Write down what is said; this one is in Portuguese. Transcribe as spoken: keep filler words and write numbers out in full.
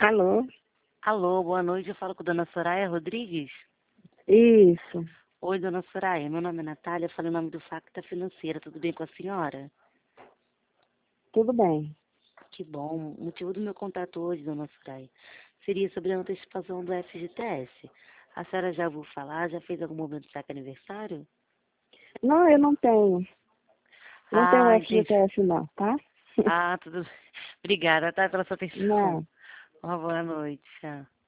Alô? Alô, boa noite. Eu falo com a dona Soraya Rodrigues. Isso. Oi, dona Soraya. Meu nome é Natália. Eu falo em nome do Facta Financeira. Tudo bem com a senhora? Tudo bem. Que bom. O motivo do meu contato hoje, dona Soraya, seria sobre a antecipação do F G T S. A senhora já ouviu falar? Já fez algum momento de saque aniversário? Não, eu não tenho. Não tenho Ah, entendi. F G T S não, tá? Ah, tudo. Obrigada, tá, pela sua atenção. Não. Uma boa noite. Tchau.